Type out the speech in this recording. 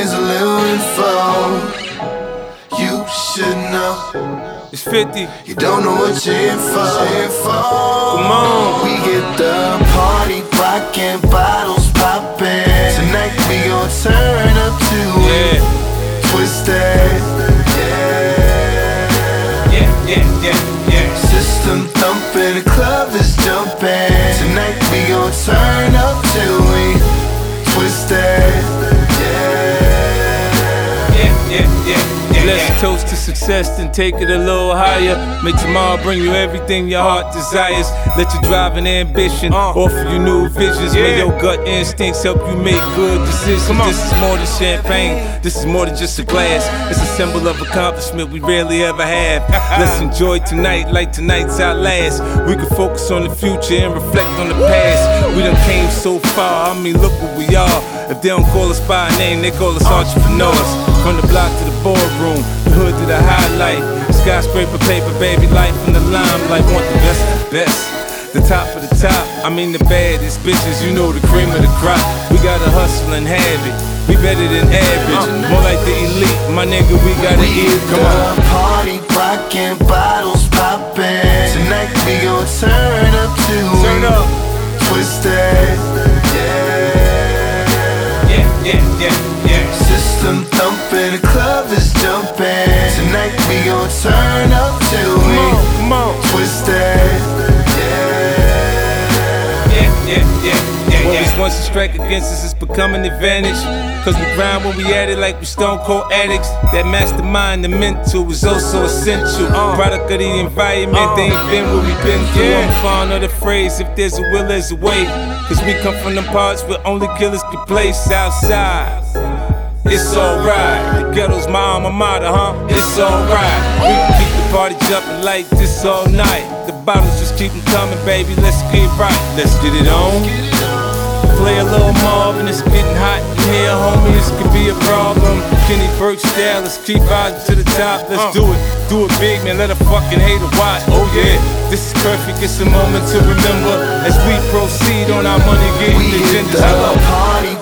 here's a little info you should know. It's 50. You don't know what you're in for. Come on. We get the party rockin', bottles poppin'. Tonight we gon' turn up to it. Twisted. Yeah. System thumpin', the club is jumpin'. Tonight we gon' turn up to it. Twisted. Let's toast to success, then take it a little higher. Make tomorrow bring you everything your heart desires. Let your drive and ambition offer you new visions. May your gut instincts help you make good decisions. This is more than champagne, this is more than just a glass. It's a symbol of accomplishment we rarely ever have. Let's enjoy tonight like tonight's our last. We can focus on the future and reflect on the past. We done came so far, I mean look what we are. If they don't call us by a name, they call us entrepreneurs. From the block to the boardroom, the hood to the highlight. Skyscraper paper, baby, life in the limelight. Want the best of the best, the top of the top. I mean the baddest bitches, you know the cream of the crop. We gotta hustle and have it, we better than average. More like the elite, my nigga, we gotta eat. Come on. Party rockin', bottles poppin'. Tonight we gon' turn up to Turn up. Twisted. Yeah. System thumpin', the club is jumpin'. Tonight we gon' turn up to it. Come on. Twisted. What was once a strike against us is becoming an advantage. Cause we grind when we at it like we stone cold addicts. That mastermind, the mental, is also essential. Product of the environment, they ain't been what we been through. I'm fond of the phrase, if there's a will, there's a way. Cause we come from them parts where only killers can play. Southside, it's alright. The ghetto's my alma mater, It's alright. We can keep the party jumping like this all night. The bottles just keep them coming, baby, let's get right. Let's get it on. Play a little Marvin, it's getting hot in here, homie, this could be a problem. Kenny Burke style, let's keep rising to the top. Let's do it big, man, let a fucking hater watch. Oh yeah, this is perfect, it's a moment to remember as we proceed on our money getting agendas. We hit the party